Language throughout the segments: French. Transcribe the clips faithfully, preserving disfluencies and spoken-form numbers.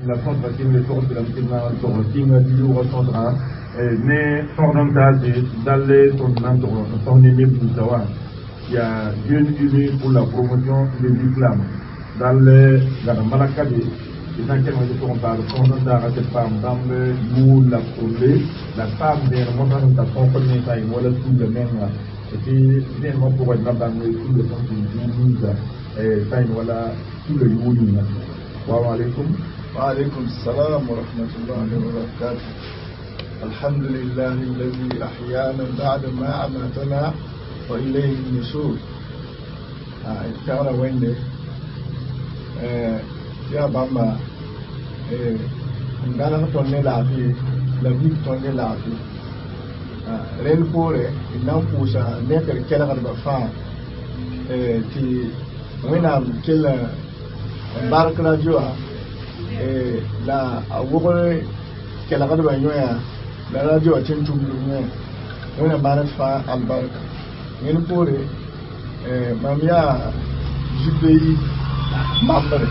la centre qui le tour de la petite tour qui me dit au centre mais fondamental d'aller son son ennemi pour savoir il y a une unie pour la promotion de l'islam dans le dans la malakade et dans quel moment on parle fondamental à cette femme dans le nous la trouver la femme des remontants de son connaissance ça il voilà tout le même là et puis finalement pour être là dans le tout le sens du mise et ça il voilà tout le youni wa alaykum wa alaykum salam wa rahmatullahi wa barakatuh. الحمد لله الذي أحيانا بعد ما أماتنا وإليه النشور. كان وين يا بابا عندنا توني لافي لافي توني لافي رين فوري إنهم فوسا نكر كلا غرب فا تي وين أم كلا بارك لا جوا لا أقول كلا غرب ينويا la radio a tin tum lume wona manat fa albarka ngeen pore eh mamia jupei mamre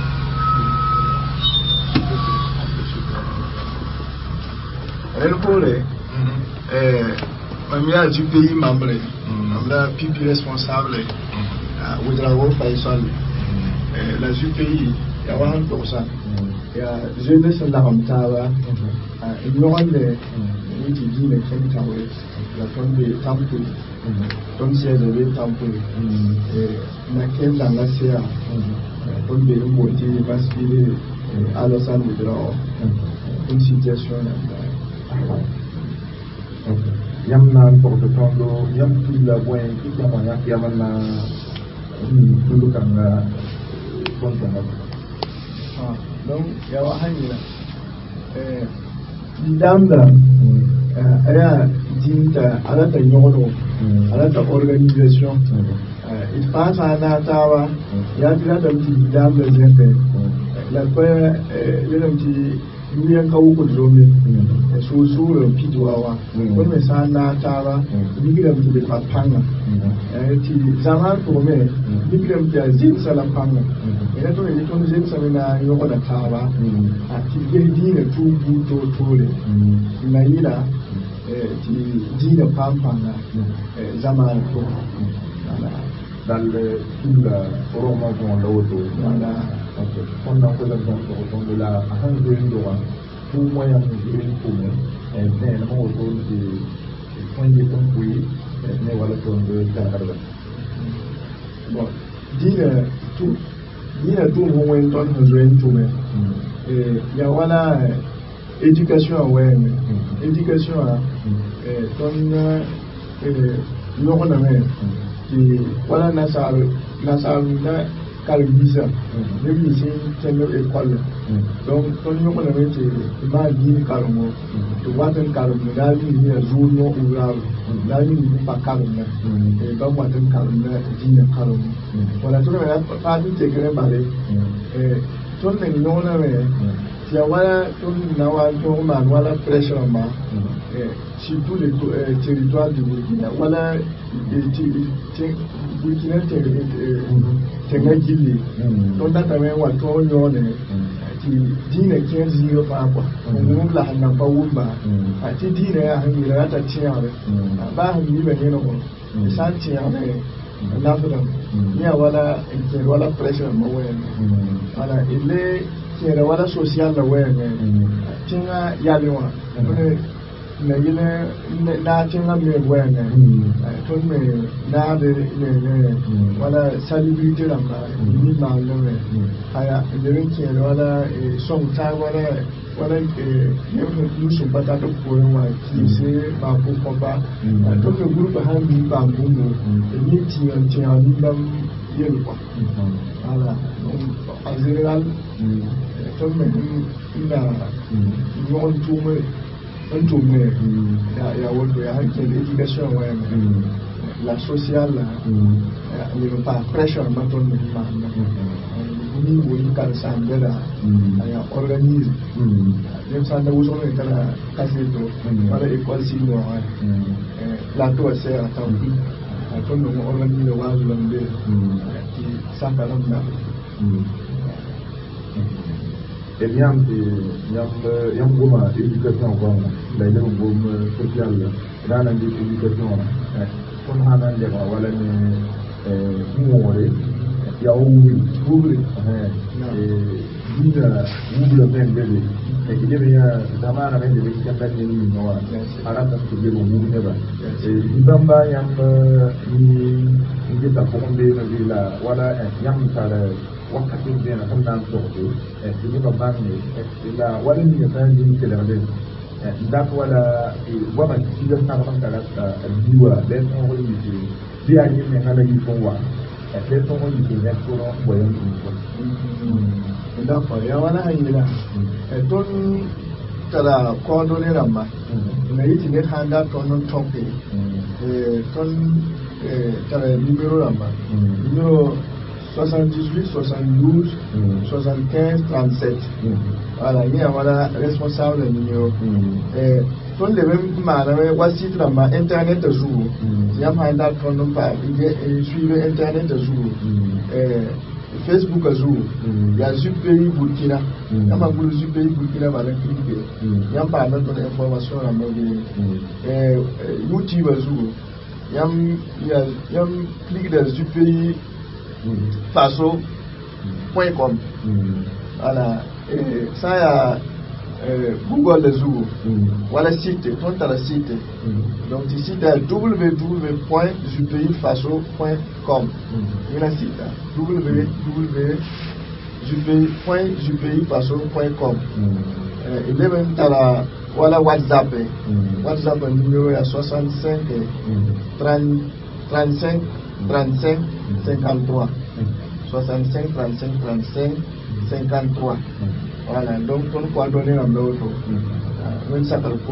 ngeen pore eh mamia jupei mamre amla pipi responsable Ouedraogo Faisal eh la jupei ya wan tosa ya jeunesse la ramtawa il y aura des qui dit les chemicals, la tonne de tampons, tonne de tampons, et laquelle dans la C A, tonne de beauté masculine, à la salle de l'or, une situation. Yamna porte tondo, yam tout la boîte, qui yamana, yamana, tout le kanga, donc, il y a un Danda ala dinta ala ta yono ala ta organisation il passe à Natawa ya tira da mutum danda zefe la pa yana mutum miliyan kawo ko zomi so so pitwawa ko me sa Natawa digira mutum da panga ti zaman ko me digira mutum zin sala panga ina to ne to zin sala na yoko da tawa a ti gidi ne tu buto tole na yira ti dina pampanga zaman ko dans le tout la formation l'auto voilà on a fait donc de la handling droit pour moyen de pour et bien on autour de point de compris mais voilà pour de caractère bon dina tout dina tout moyen ton besoin tout mais et il y a voilà éducation ouais éducation et ton euh non mais qui voilà nasar nasar na kalbisa depuis c'est tellement école donc ton non mais c'est ma vie kalmo to watan kalmo da ni ne zuno ural da ni ni pa kalmo et ba watan kalmo dina kalmo voilà to na pa ni te gre bare et ton non mais si voilà ton na wa to ma voilà pressure ma sur tous les euh, territoires du Burkina. Voilà, Burkina Tenga Gili. Donc, là, tu as un tour qui dit que quinze jours par rapport. On ne l'a pas ouvert. Tu dis que tu as un tien. Bah, il y a un sans tien. Il y a voilà, voilà, pressure. Voilà, il est. Il y a voilà, social. Tiens, il y a loin. na yine na tinga me wena ton me na de ne wala salubrité la ma ni ma le me aya de winki wala son ta wala wala ne nous sommes pas dans le point qui c'est pas pour pas donc le groupe a mis pas bon ni tient tient ni même yel quoi voilà en général ton me ina yon tourner un tourné, il y a l'éducation, la sociale, il n'y a pas de pression, il y a un organisme, même si on a un casse-tête, voilà l'école sinon, la tour c'est à temps plus, on organise le voyage de qui s'appelle et bien c'est yam yam goma éducation quoi la yam gom social dans l'éducation kon hanan de wala ne euh moore ya wuri wuri eh dina wuri men bebe e ki debe ya zamana men bebe ki kan ni no wa arata ko be wuri ne ba e dibamba yam ni ni ta ko be na vila wala yam tara wakati ndio na kama ndio eh ni baba ni ila wala ni ya ni kile ngade ndak wala wama kida na kama kala diwa den on wali ni dia ni me ngala ni fo wa e le to wali ni ne ko ro boyo ni ko ndak fa ya wala hayila e ton tala ko do ne ramba na yiti ne handa ton non topi e ton e tala numero ramba numero soixante-dix-huit, soixante-douze, mmh. soixante-quinze, trente-sept. Mmh. Voilà, il y a voilà responsable numéro. Et tout le même mal, voici vraiment internet de jour. Il y a pas d'accord non pas, il suit internet de jour. Facebook de jour. Il y a Zupéi Burkina. Il y a pas de Zupéi Burkina va le cliquer. Il y a pas d'autres informations à me YouTube de jour. Il y a il y a il y a clic de Zupéi faso point com. Voilà, et ça y a euh, Google les jours. Voilà site, tout à la site. Donc ici c'est w w w point jupéi faso point com. Il y a site w w w point jupéi faso point com. Il est même à la voilà WhatsApp. WhatsApp numéro est soixante-cinq trente trente-cinq trente-cinq cinquante-trois soixante-cinq trente-cinq trente-cinq cinquante-trois. Voilà, donc on peut donner un autre même ça pour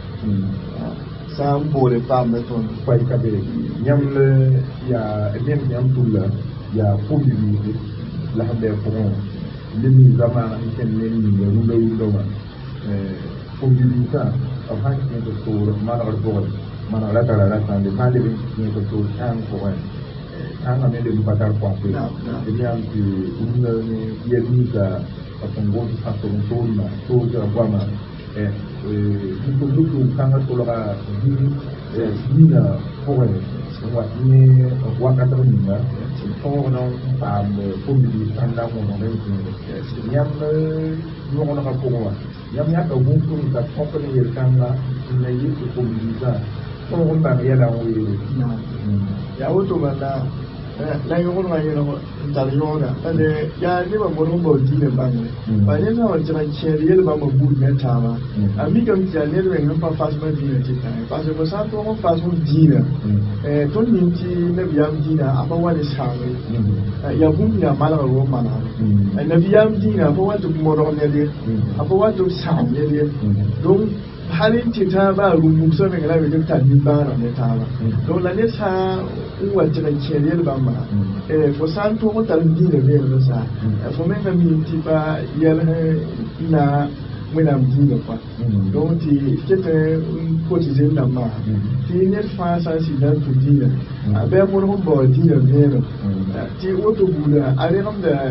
ça on pourrait pas mettre pas y caber yam le ya même yam tout là ya possibilité la hande pour le mi zaman ni ken le ni le lu lu euh possibilité en fait que pour malheur pour mana la la la kan de kan de ni ko to kan ko wa kan ame de patar ko ko e bien que une ni yeli ka ko ngo sa to to na to ja bwana e e ko to kan ko la ni e ni na ko wa wa ni wa ka to ni na ko no pa ko bi san da mo no ne ni yam no no ka ko wa yam ya ka bu ko ka ko ko ni yer kan na ni yi ko bi za on va bien là où il y a autre là là il y a un moyen d'intervenir là il y a des moments où on dit les banques par exemple on dirait qu'il y a des moments où on met ça là ami comme tu as dit on ne peut pas facilement dire parce que ça on façon dire et tout le monde ne vient dire à part voir les charmes il y a beaucoup de mal à voir mal ne vient dire à part voir tout le monde on est à part voir tout ça donc halin ce ta ba rumu so mai galabe duk ta din ba ne ta ba don la ne sa uwa tira kiyel ba ma eh fo san to mo tar di ne be no sa fo men ka mi ti ba yel na mena di ne kwa donc ti kete quotidien na ma ti ne fa sa si dan to di ne abe mo no bo di ne be no ti woto bula ale ram da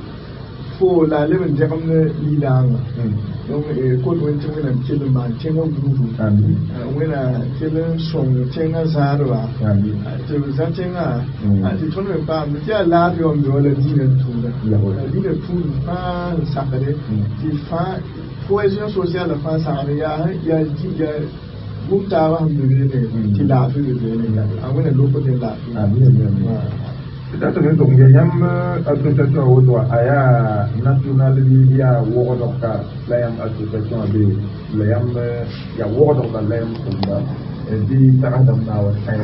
fo la le ben de comme li dang donc ko do tin wena tin ma tin no guru ami wena tin song tin ga zarwa ami to za tin ga ati ton me pa mi ya la bi on do le di ne tu da di ne tu fa sa kare ti fa cohésion sociale fa sa ya ya ji ya bukta wa hamdu ne ti la fi de ne a wena lo ko de la ami ami peut-être que donc il y a une association au droit aya national media wogodoka la yam association de la yam ya wogodoka la yam kunda di taradam na wa kaya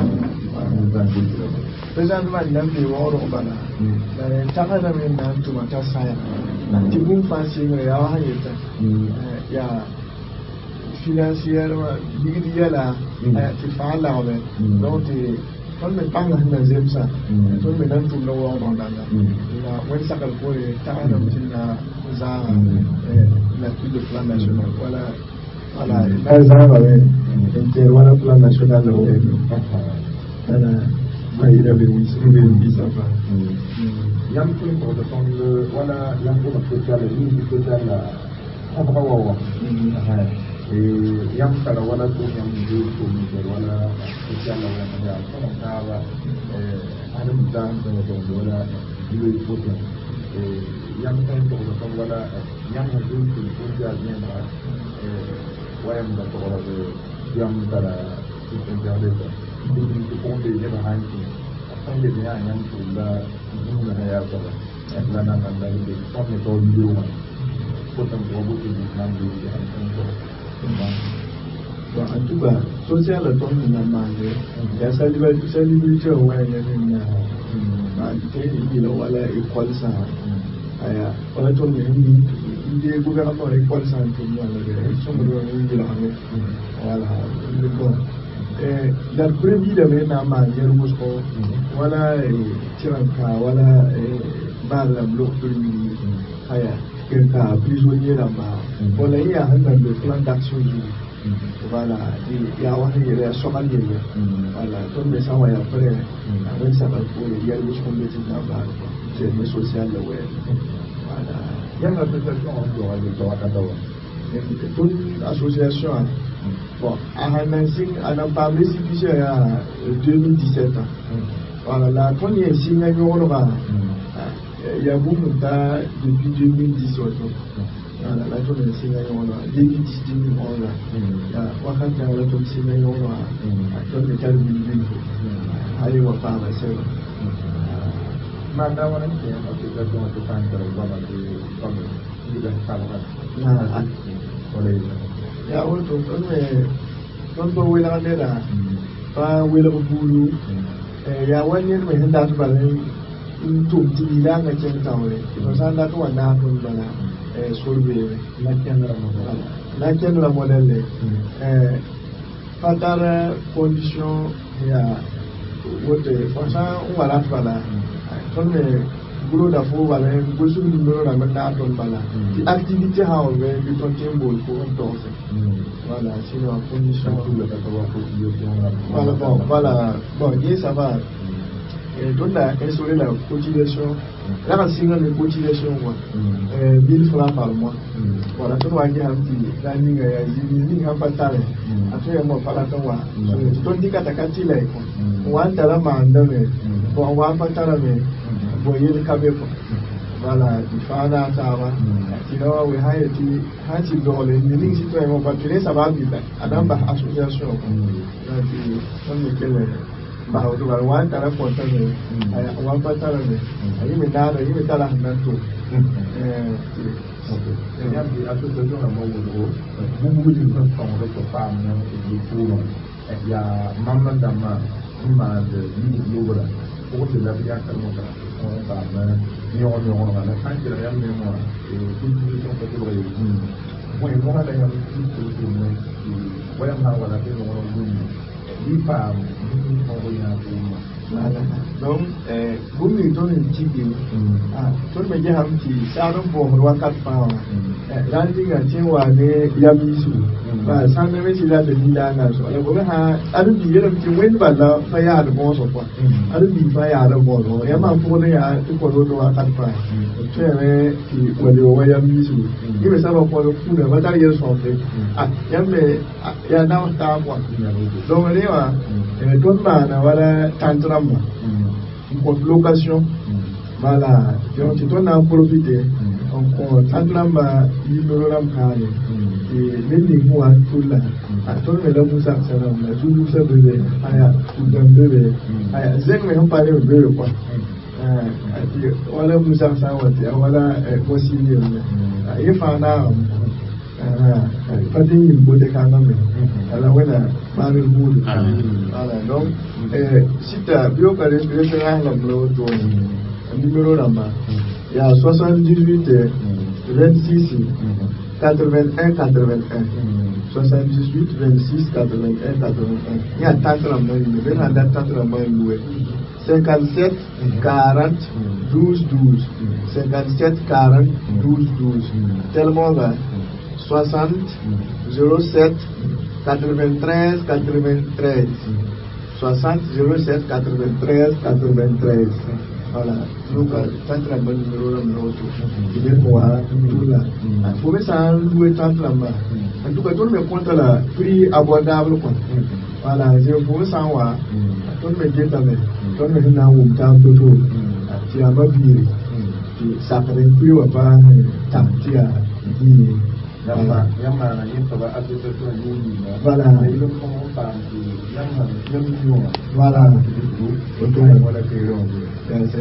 président ma nan bi woro bana la taradam nan tuma ta saya ti bum fasi ne ya wa hayta ya financièrement bigiyala ti fa la wa donc on me parle de deuxième ça on me donne tout le monde dans là là when ça qu'elle pour ta dans la za la plus de plan national voilà voilà la za va inter voilà plan national voilà il avait oui, ça va. Yang pun pada tahun wala yang pun sosial ini sosial lah apa kawa. Eh yang kalau wala tu yang itu tu wala sosial lah yang ada apa kawa eh ada mudah tu wala itu itu eh yang pun pada tahun wala yang itu tu sosial ni lah eh wayang dah wala yang kalau sosial itu itu pun dia bahan tu. Kan dia yang sudah ini ya kalau eklan akan dari depan itu video kan, potong robot ini nanti dia akan tembang. Wah, itu bah sosial itu nama dia. Ya saya juga saya juga jauh yang ini. Nah, ini kalau wala equal sah, ayah wala tu ni dia juga apa equal sah tu ni ada. Semua orang ini lah ni. Wala ini pun. Dar previ da me na ma yer musko wala tiranka wala bala blok tuli haya ke ka prisonnier da ma wala ya handa de plan d'action du voilà ya wa ni ya somal ye voilà ton me sawa ya pre avec ça va pour yer musko me tin na ba c'est me social la ouais voilà yang association on doit aller dans la dawa toute association. Bon, à Hanasing, à n'a pas réussi en deux mille dix-sept. Voilà, la première signe à Yorova. Il y a beaucoup de temps depuis deux mille dix. Voilà, la première signe à Yorova. deux mille dix, deux mille onze. Il y a Wakanda, la première signe à Yorova. Dans le cadre du livre. Allez, on va pas la seule. Madame, on a une association de femmes qui ont été comme il ya wato don me don ba wela ne da ba wela bulu eh ya wani mai hinda ta bale in to ti da ga kin tawre to san da to wannan kun bala eh surbe la kenra model la kenra model eh fatara condition ya wote fasa wala fala don me bulo da fo wala go su ni mero na meta ton bala activité ha on ve du ton tembo pour un temps voilà sinon en condition tout le voilà bon voilà bon et ça va et donc là instaurer la cotisation là on signe la cotisation quoi euh mille francs par mois voilà to wa ya mti la ni ga ya ni ni ha patale après moi fala to wa to ndika takati la iko wa ndala ma ndame bon wa patala me boyer kabeko voilà il faut là ça va sinon we hire ti hati dole ni ni si to e mo patile ça va bien adam ba association là ti on me kele ba o do wa ta la ko ta ne ay wa pa ta la ne ay me da ay me ta la nan to eh il y a des associations à mon niveau beaucoup de gens sont avec femmes et pour il y a maman dama ma de ni l'obra pour de la vie à calme on va mais on on va la fin de la même mémoire et toute situation peut être réussie moi et moi d'ailleurs tout tout moi voyons là voilà que on va lui pas nous on va voilà donc eh bumi to ni tibi ah to me je ham ti saron bo ho wakat pa eh ran dinga cewa ne ya bisu ba san me shi da dalila na so ya gobe ha arubi yero ti wen ba la fa ya da bo so kwa arubi fa ya da bo so ya ma ko ne ya ti ko do wakat pa to ya ti wale wa ya bisu ni me saba ko ku da ba ta yero so fe ah ya me ya na ta kwa donc ne wa eh don ba na wala tantra une location voilà donc tu dois en profiter on tantrama numéro ram kare et même les mois tout là à toi mais là vous ça ça là tout ça bébé aya tout d'un bébé aya zeng mais on parle de bébé quoi euh voilà vous ça ça voilà possible il faut na fadin yin bude kana me ala wala mari budu ala donc eh sita bio ka respiration la blo to numéro namba il y a soixante-dix-huit vingt-six quatre-vingt-un quatre-vingt-un soixante-dix-huit vingt-six quatre-vingt-un quatre-vingt-un il y a tantra mo ni be na tantra mo loué cinquante-sept quarante douze douze cinquante-sept quarante douze douze tellement là soixante zéro sept quatre-vingt-treize quatre-vingt-treize soixante zéro sept quatre-vingt-treize quatre-vingt-treize. Voilà, donc tant la bonne numéro là notre il est moi tout là faut que ça louer tant là en tout cas tout le compte là prix abordable quoi. Voilà, je faut ça wa tout le dit tamé tout le na ou tant tout tout tu as pas vu tu ça fait plus ou pas tant tu as dit Yamma, yamma na yin saba association yuni na. Voilà. Ile ko mo pa ti yamma yamma yo. Voilà. Auto wala ke yo. C'est c'est.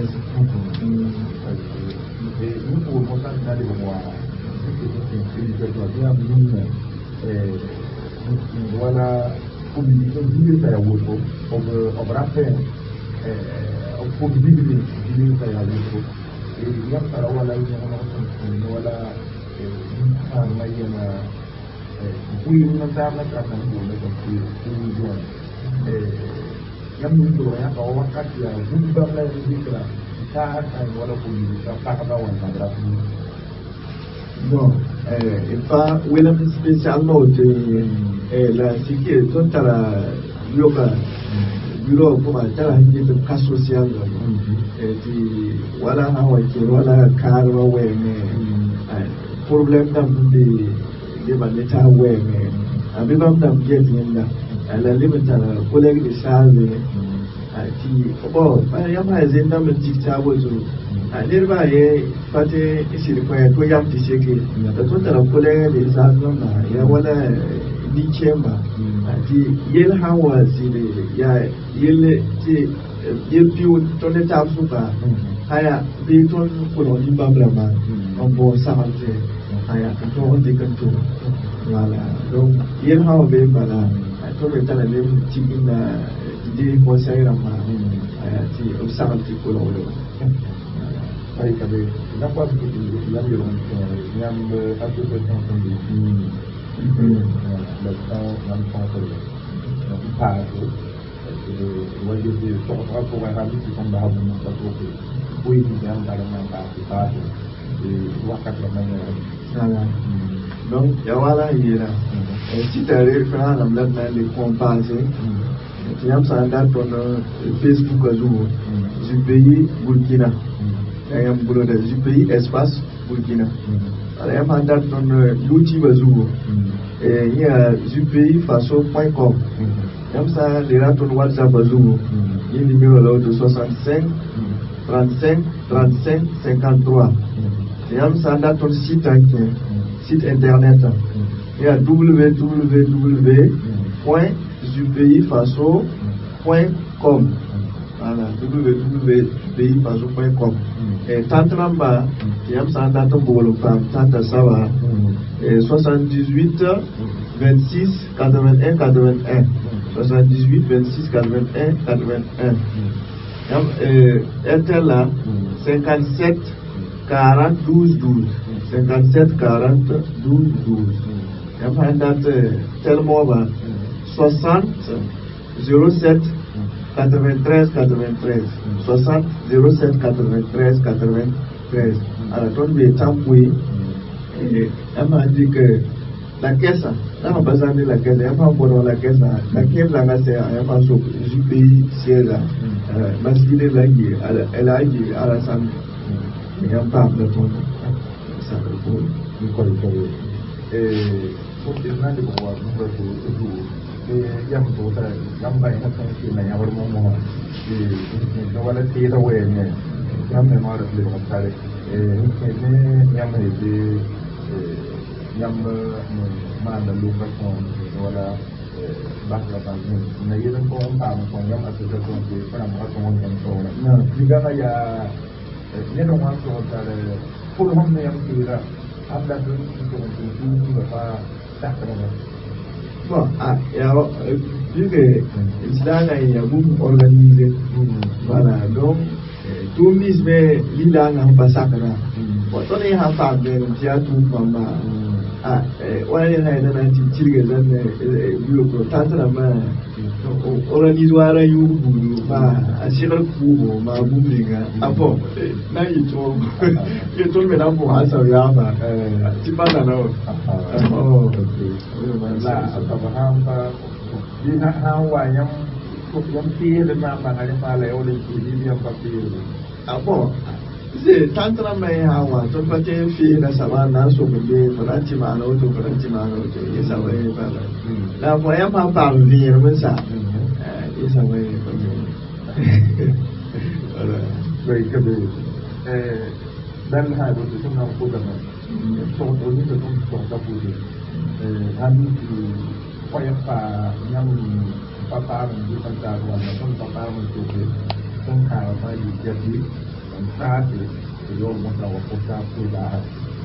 Et nous pour mo ta na de mo wa. C'est que to ya mun eh wala communiquer dire ça ya woto on on rappelle eh on peut dire dire ça ya woto et yamma wala yo no wala ah mayana oui non sa na ka na ko le ko ki ni jo eh yam ni do ya ko wakati ya buba la zikra ta ta wala ko ni ta ka ba wan ta dra bon eh et pas wala spécialement eh la siki to tara yoga bureau ko ma tara hinje to ka social eh ti wala ha wa ke wala kar wa we ne problème dans des des l'état ouais mais avec même dans bien là à la limite à la collègue de charge qui bon il y a pas des dans le dictat wozo à dire bah et paté ici le point ko yam ti c'est que da to la collègue de charge là il y a wala dichemba qui yel hawa si ya yel ti yel piu to le tapsuka haya bi ton ko no limbabla ma on peut s'arranger aya on dit que tout voilà donc il y a un peu voilà tout le temps les petits na idée conseil rama aya ti au s'arranger ko lo ay kabe na kwa bi ya yo on yam association ko ni le temps nam pas ko pas ko wajé de so ko ko wa rabi ci ko ba bu ko ko oui di am dara na pas pas et wakati la manière. Voilà. Donc, il y a voilà, il y a si tu arrives à la mettre dans les compenser, tu as ça dans ton Facebook à jour, du pays Burkina, il y a un boulot du pays espace Burkina. Alors, il y a un dans ton YouTube à jour, et il y a du pays façon point com. Il y a ça, il y a ton WhatsApp à jour, il y a un numéro là de soixante-cinq, trente-cinq, trente-cinq, cinquante-trois. Il y a ça dans ton site, site internet. Il y a w w w point zupayi faso point com. Voilà, w w w point zupayi faso point com. Et tant namba, il y a ça dans ton boulot, tant ça soixante-dix-huit, vingt-six, quatre-vingt-un, quatre-vingt-un. soixante-dix-huit, vingt-six, quatre-vingt-un, quatre-vingt-un. Et là, cinquante-sept, quarante, douze, douze. cinquante-sept, quarante, douze, douze. Il y a une date tellement bas. soixante, zéro sept, quatre-vingt-treize, quatre-vingt-treize. soixante, zéro sept, quatre-vingt-treize, quatre-vingt-treize. Alors, on est tampoué. Et elle m'a dit que la caisse, là, on a besoin de la caisse. Elle m'a dit la caisse. La caisse, là, c'est un peu du pays, c'est là. Masquille, elle a dit à la salle. Il y a un peu de temps. Ça me faut. Il faut le faire. Et pour que les gens puissent voir, nous devons toujours. Et il y a un peu de temps. Il y a un peu de temps. Il y a un peu de temps. Et il y a un peu de temps. Il y a un peu de temps. Il y a un peu de temps. Et il y a un peu de temps. Il y a un peu de temps. Voilà. Bahwa bagi, nah ini kan kau tahu kau yang masuk ke kau pernah masuk orang yang kau. Nah, jika saya ini dong masuk dari puluhan yang kira ada tu untuk untuk apa tak pernah. Bon, ah, ya, vu que Islam est un groupe organisé, voilà, donc tout mise mais l'Ilan a pas ça que là. Bon, on est en train de dire tout comme ah, ouais, il y a un petit tigre dans le bureau, tant que la main, organise un ayou, bah, assurer le coup, ma boumlinga. Ah bon, là il tombe, il tombe maintenant pour un savoir, bah, tu pas là, non? Oh, là, ça va un peu, il y a un wayam, yang tiada nama hanya pada oleh ini yang pasti. Apa? Jadi tantra mehawa, contoh je fi na sabana so be beranci mana itu beranci mana itu, ini sampai pada. Lah apa yang apa vi mun sa? Eh, ini sampai pada. Baik kebe. Eh, dan hal itu semua kita nak. Contoh ini tu contoh tu. Eh, kami tu payah pa yang papa di pantai luar, pun papa mencuci, pun kalau pagi jadi. Saat itu, yo masa waktu sudah.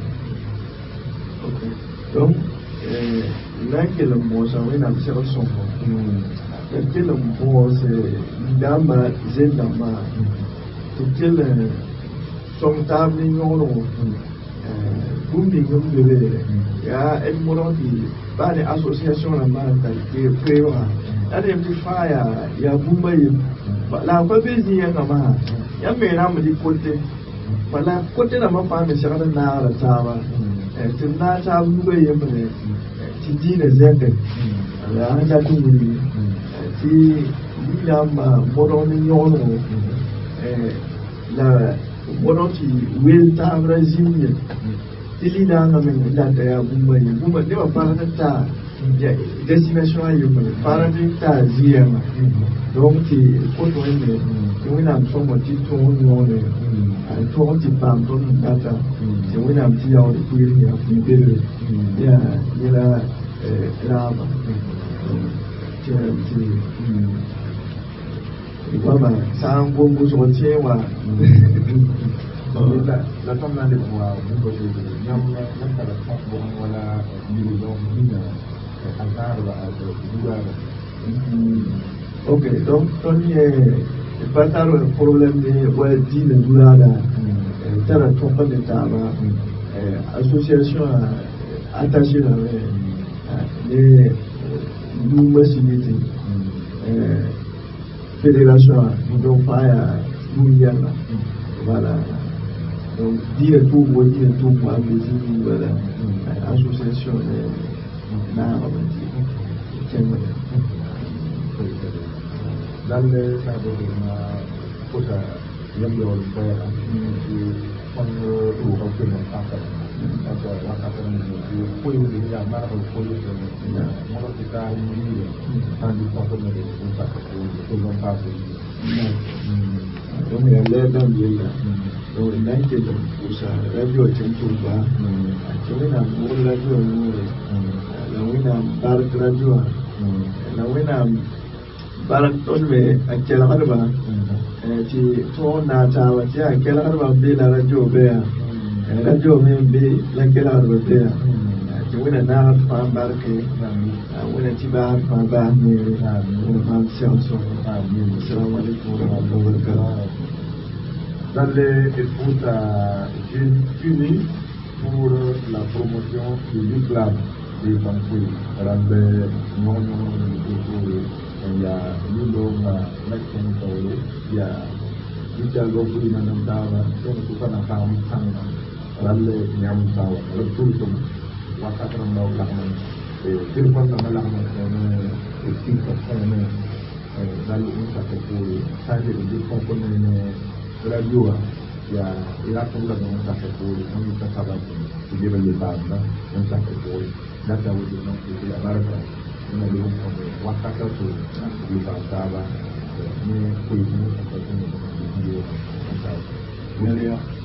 Okay. Donc, là que le mot ça oui n'a pas son nom. Et que le mot c'est dama zendama. Que le son table non. Bumbi bumbi. Ya et mon dit pas des associations là bas qui prévoit. Là des petits frères ya bumba la pas besoin comme ya me na mu di côté wala côté na ma fa me shara na ra tawa eh tin na ta mu be yemu ne ti di ne zende ala an ja ku ni ti ni na ma modo ni yono eh la modo ti wel ta brazil ti li da na me da ta ya bumba yi bumba ne ba fa ta ya destination ayo me para di ta ziema donc ti ko to ne we nam so mo ti to no ne ai to ti pam to ni data ti we nam ti ya o ti ni ya ti be ya ni la eh la ba ti ti ni ba ba sang bo bo so ti wa la la tom na de wa ko ti nyam na ka la fa bo wala ni do ni na antar ba to dura. Ok, donc Tony est pas tant le problème de ouais dit le doulada t'as la trompe de tabac association attachée là les nous messilité fédération donc pas mondiale voilà donc dit le tout ou dit le tout pour aboutir voilà association na dalle sabu na kota yang yo saya ni pang ru ko ke na ta ta ta wa ta ta ni ko yu ni ya mara ko ko yu ni ya mo ko ta ni ni ta di ko ko ni ko ta ko ko ko ta ko donc il est dans le là donc il a été dans ça radio tentu ba donc na mo radio mo la wina bar radio la wina barak ton me akela harba ti to na ta wa ti akela harba be la radio be radio me be la akela harba be ti wina na fa barke wina ti ba fa ba me wina fa science assalamu alaikum wa rahmatullahi wa barakatuh. Dans les écoutes unis pour la promotion du l'islam di Bangkui dalam non itu ya dulu macam itu ya kita gobu di mana dawa itu bukan apa macam lalu nyam tawa lalu tu waktu orang lau lakukan telepon nama lakukan itu ini lalu ini satu puluh saya di komponen radio ya ilatung lang ng satu puluh kami kasabay hindi ba lipat na ng satu puluh data wujud ng sila barka na luhong kami wakta ka to lipat saba ni kuy mo sa pagkakas ng video ang tao.